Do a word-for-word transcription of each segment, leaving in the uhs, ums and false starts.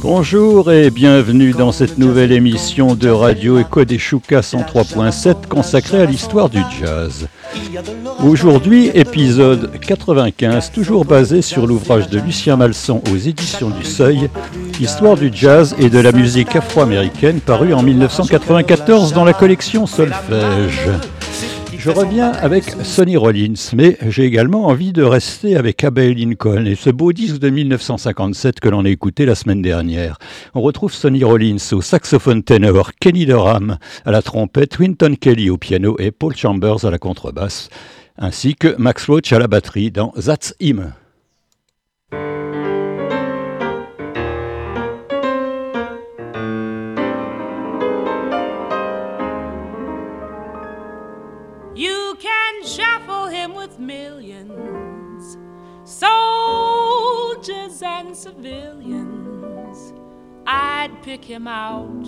Bonjour et bienvenue dans cette nouvelle émission de Radio Echo des Choucas cent trois point sept consacrée à l'histoire du jazz. Aujourd'hui, épisode quatre-vingt-quinze, toujours basé sur l'ouvrage de Lucien Malson aux éditions du Seuil, Histoire du jazz et de la musique afro-américaine, paru en dix-neuf cent quatre-vingt-quatorze dans la collection Solfège. Je reviens avec Sonny Rollins, mais j'ai également envie de rester avec Abbey Lincoln et ce beau disque de dix-neuf cent cinquante-sept que l'on a écouté la semaine dernière. On retrouve Sonny Rollins au saxophone ténor, Kenny Dorham à la trompette, Wynton Kelly au piano et Paul Chambers à la contrebasse, ainsi que Max Roach à la batterie dans That's Him. Shuffle him with millions, soldiers and civilians. I'd pick him out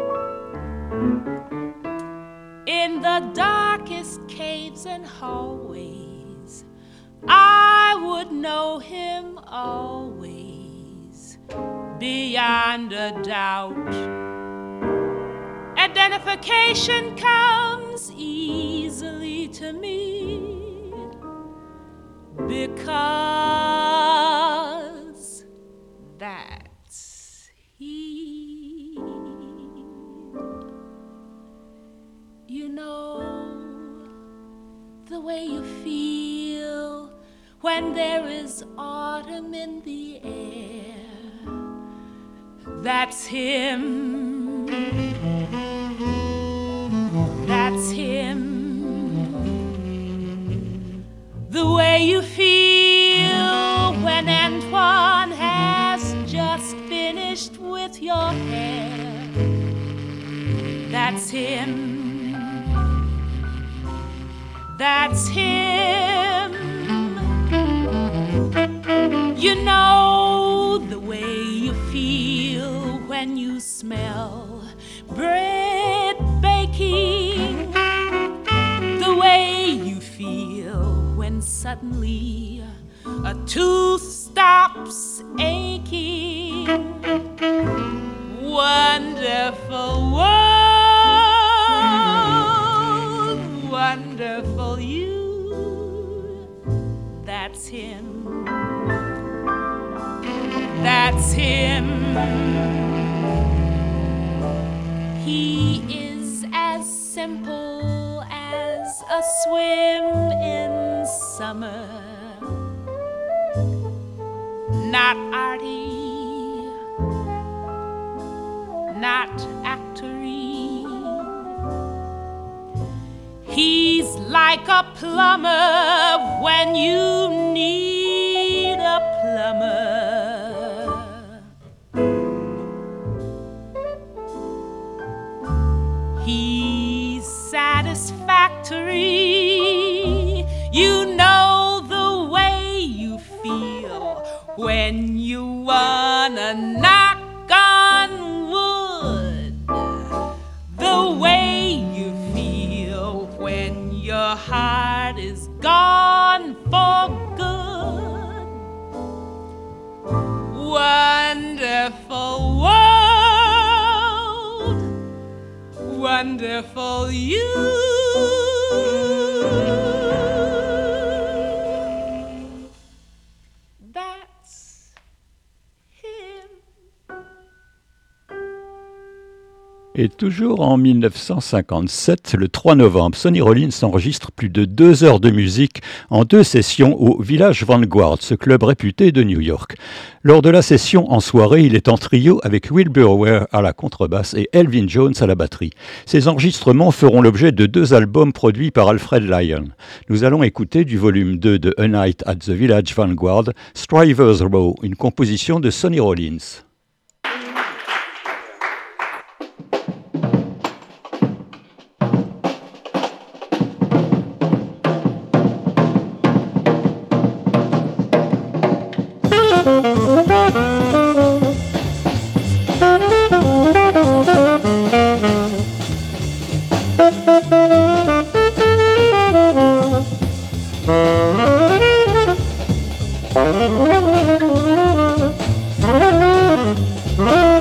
in the darkest caves and hallways. I would know him always, beyond a doubt. Identification comes easily to me because that's he. You know the way you feel when there is autumn in the air. That's him. That's him. The way you feel when Antoine has just finished with your hair. That's him. That's him. You know the way you feel when you smell bread baking, the way you feel when suddenly a tooth stops aching. Wonderful world, wonderful you. That's him. That's him. He is as simple as a swim in summer, not arty, not actory. He's like a plumber when you need a plumber. He's satisfactory. You know the way you feel when you wanna knock on wood. The way you feel when your heart is gone for good. Wonderful world, wonderful you. That's him. Et toujours en dix-neuf cent cinquante-sept, le trois novembre, Sonny Rollins enregistre plus de deux heures de musique en deux sessions au Village Vanguard, ce club réputé de New York. Lors de la session en soirée, il est en trio avec Wilbur Ware à la contrebasse et Elvin Jones à la batterie. Ces enregistrements feront l'objet de deux albums produits par Alfred Lyon. Nous allons écouter du volume deux de A Night at the Village Vanguard, Strivers Row, une composition de Sonny Rollins. Oh,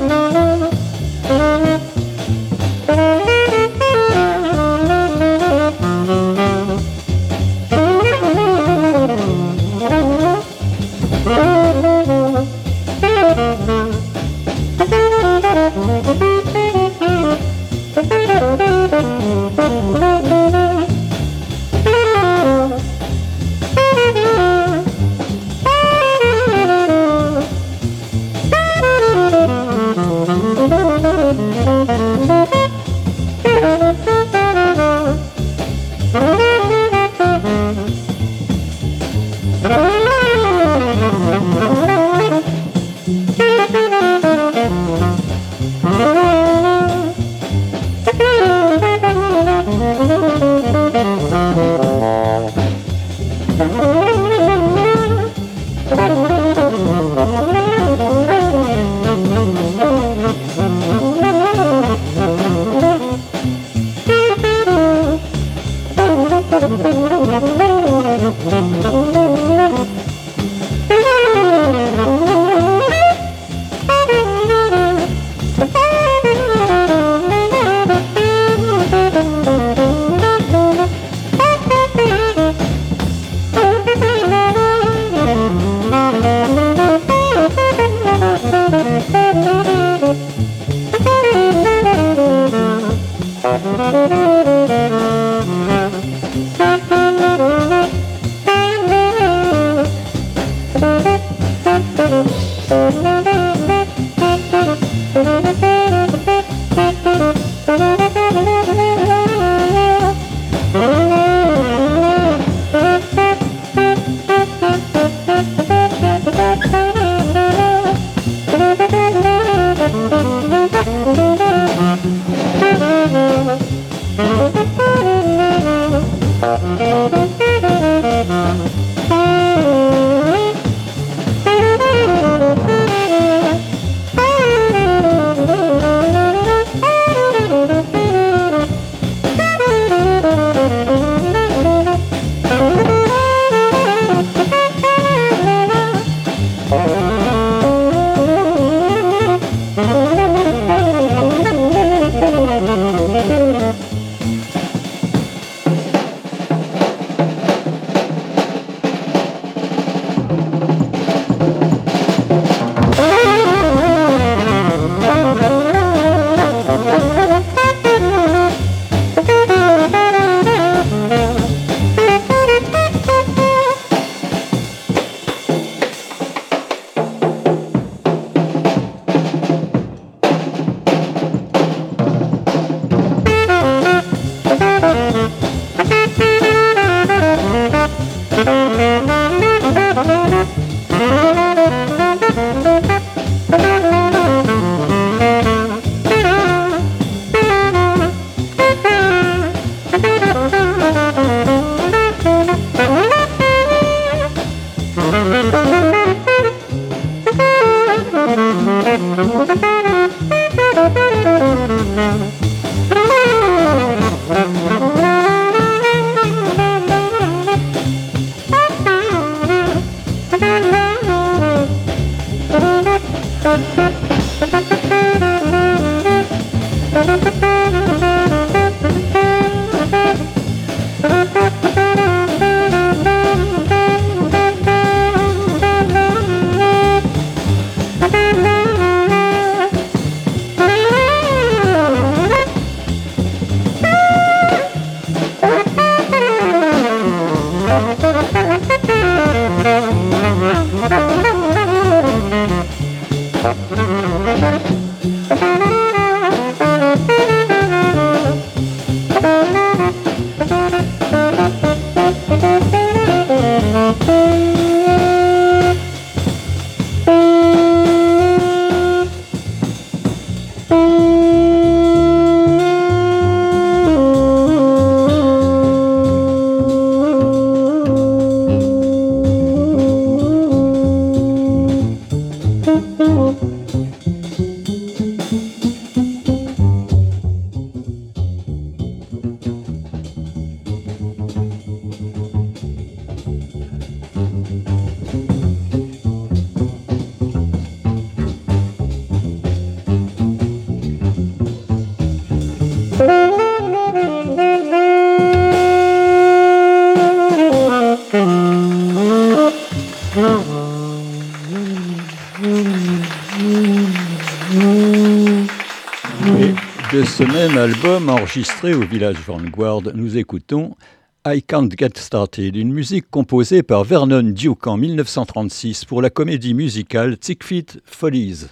De ce même album enregistré au Village Vanguard, nous écoutons I Can't Get Started, une musique composée par Vernon Duke en mille neuf cent trente-six pour la comédie musicale Ziegfeld Follies.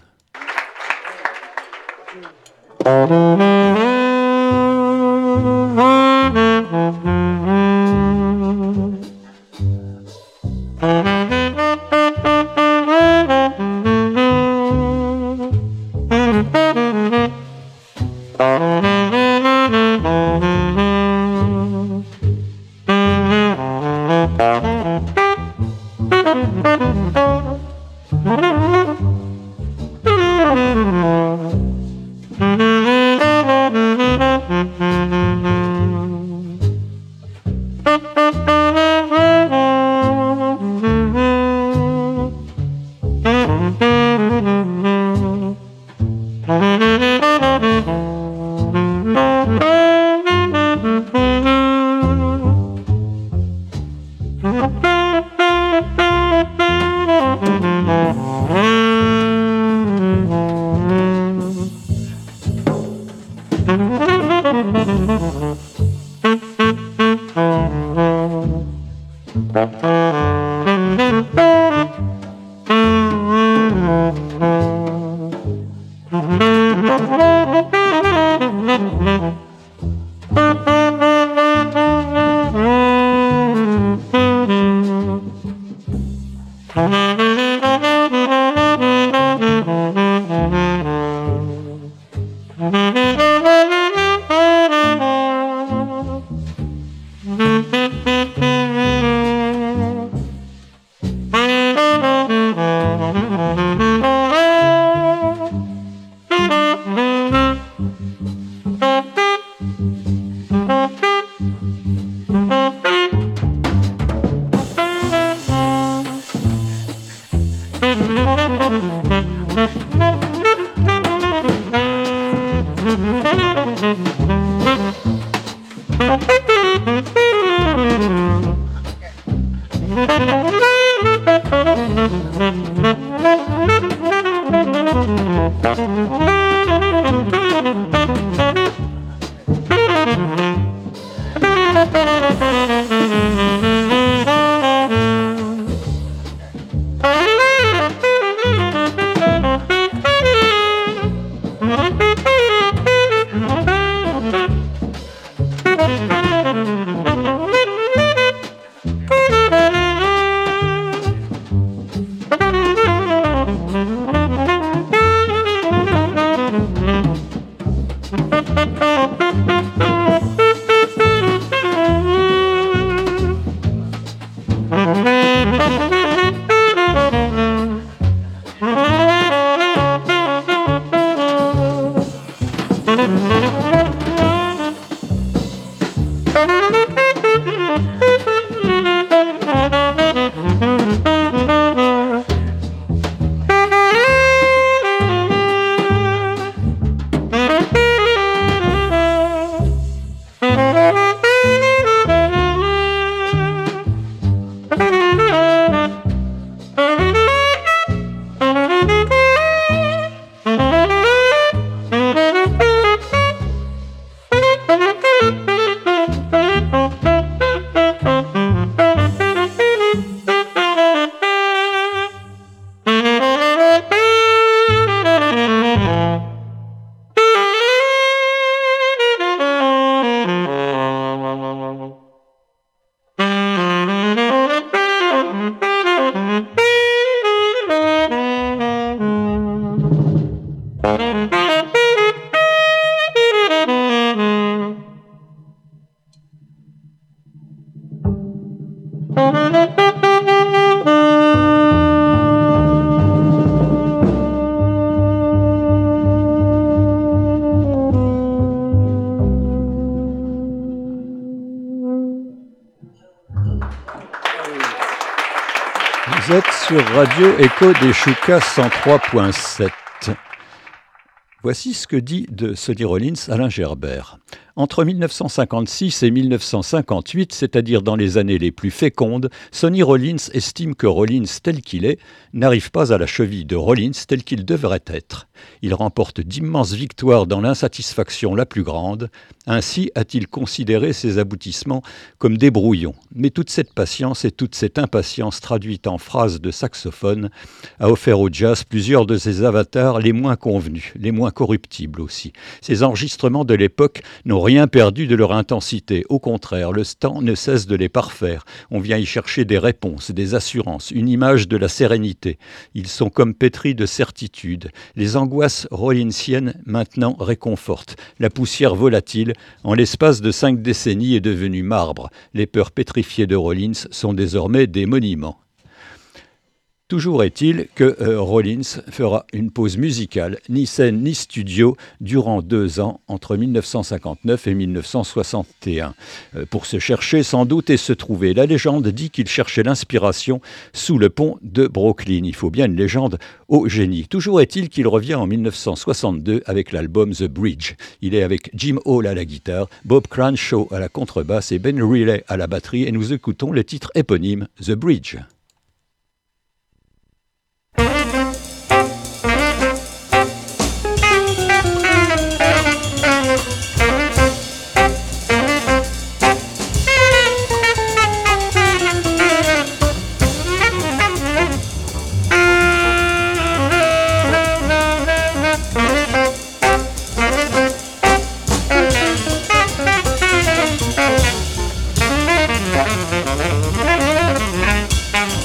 Vous êtes sur Radio Echo des Choucas cent trois point sept. Voici ce que dit de Sonny Rollins Alain Gerbert. Entre mille neuf cent cinquante-six et mille neuf cent cinquante-huit, c'est-à-dire dans les années les plus fécondes, Sonny Rollins estime que Rollins tel qu'il est n'arrive pas à la cheville de Rollins tel qu'il devrait être. Il remporte d'immenses victoires dans l'insatisfaction la plus grande. Ainsi a-t-il considéré ses aboutissements comme des brouillons. Mais toute cette patience et toute cette impatience traduite en phrases de saxophone a offert au jazz plusieurs de ses avatars les moins convenus, les moins corruptibles aussi. Ces enregistrements de l'époque n'ont rien perdu de leur intensité. Au contraire, le temps ne cesse de les parfaire. On vient y chercher des réponses, des assurances, une image de la sérénité. Ils sont comme pétris de certitude. Les angoisses rollinsiennes maintenant réconfortent. La poussière volatile, en l'espace de cinq décennies, est devenue marbre. Les peurs pétrifiées de Rollins sont désormais des monuments. Toujours est-il que euh, Rollins fera une pause musicale, ni scène ni studio, durant deux ans, entre mille neuf cent cinquante-neuf et mille neuf cent soixante et un. Euh, pour se chercher sans doute et se trouver. La légende dit qu'il cherchait l'inspiration sous le pont de Brooklyn. Il faut bien une légende au génie. Toujours est-il qu'il revient en mille neuf cent soixante-deux avec l'album The Bridge. Il est avec Jim Hall à la guitare, Bob Cranshaw à la contrebasse et Ben Riley à la batterie, et nous écoutons le titre éponyme The Bridge. Thank you.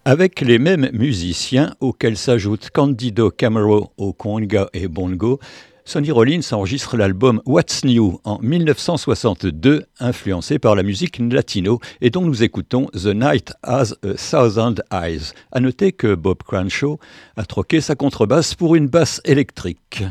Avec les mêmes musiciens auxquels s'ajoutent Candido Camero au conga et bongo, Sonny Rollins enregistre l'album What's New en dix-neuf cent soixante-deux, influencé par la musique latino et dont nous écoutons The Night Has a Thousand Eyes. À noter que Bob Crenshaw a troqué sa contrebasse pour une basse électrique.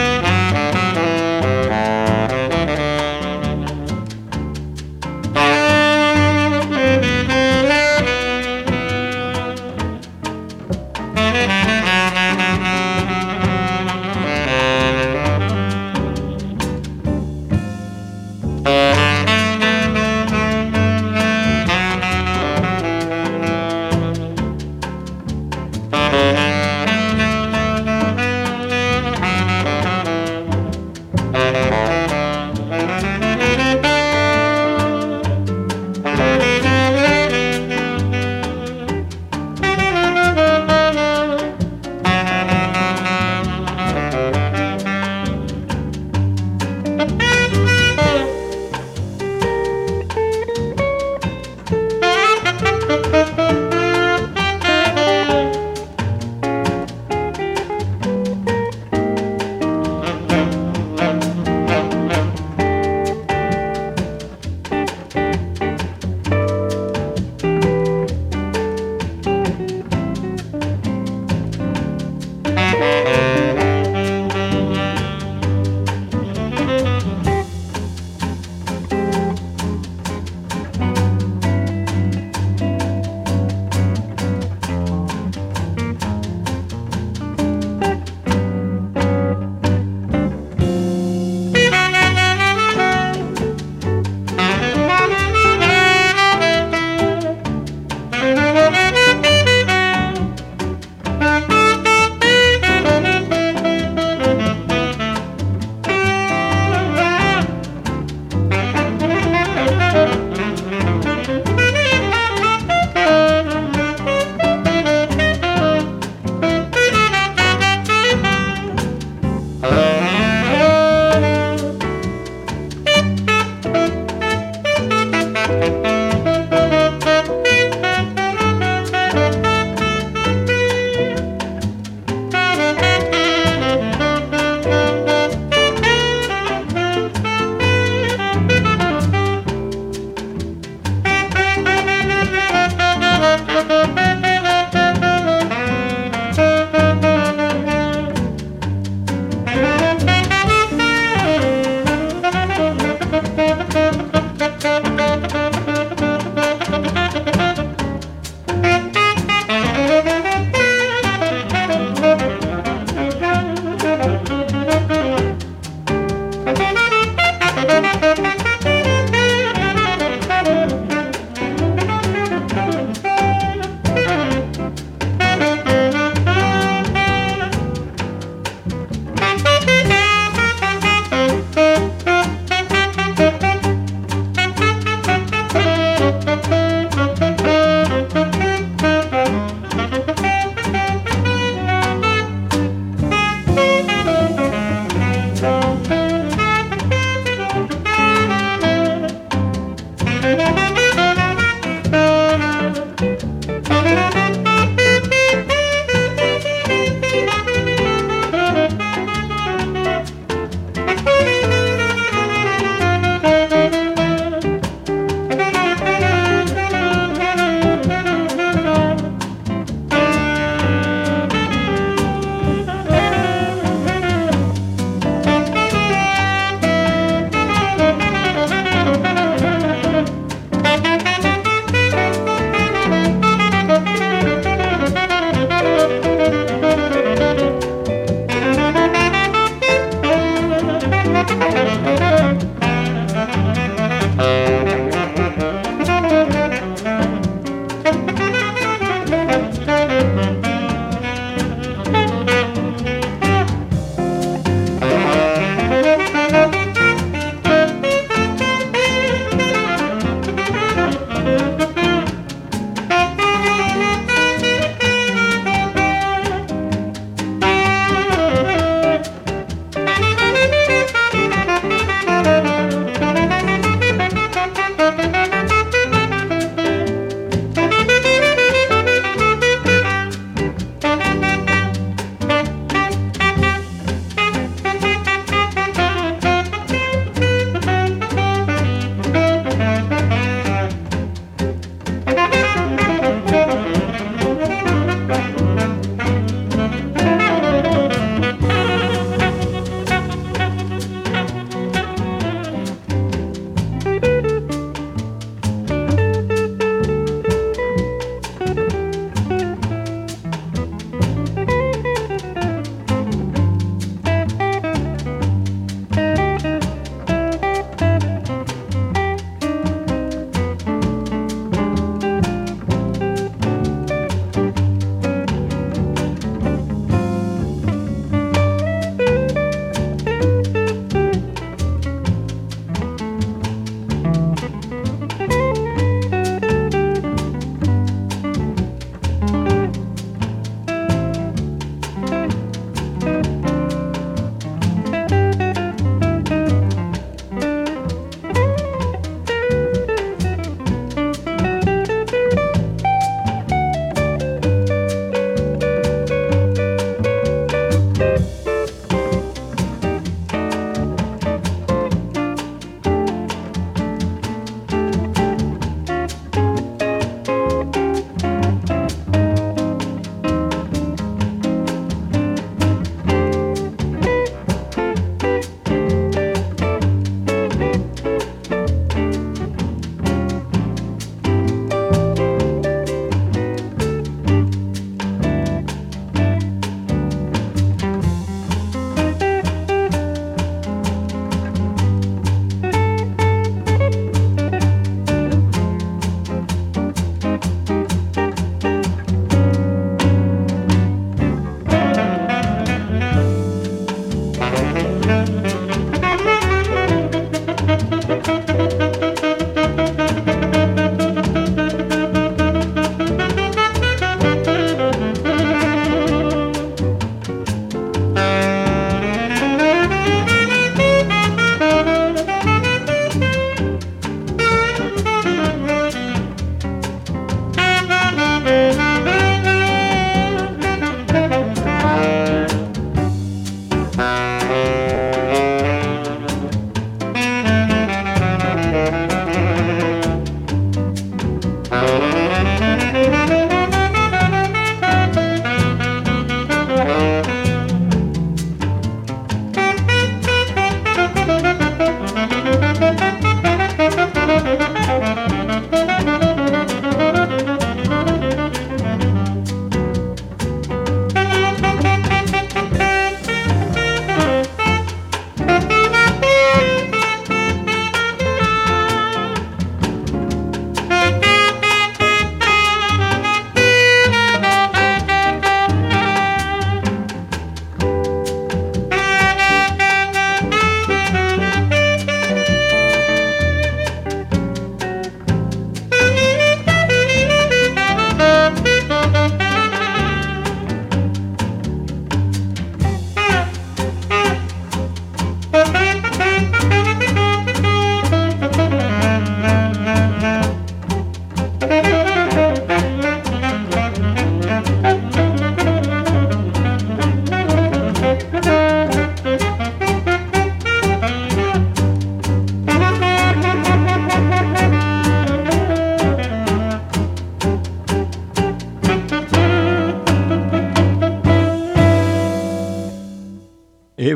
Thank you.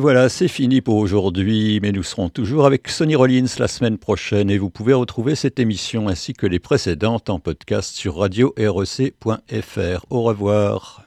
voilà, c'est fini pour aujourd'hui, mais nous serons toujours avec Sonny Rollins la semaine prochaine et vous pouvez retrouver cette émission ainsi que les précédentes en podcast sur radio r e c point f r. Au revoir.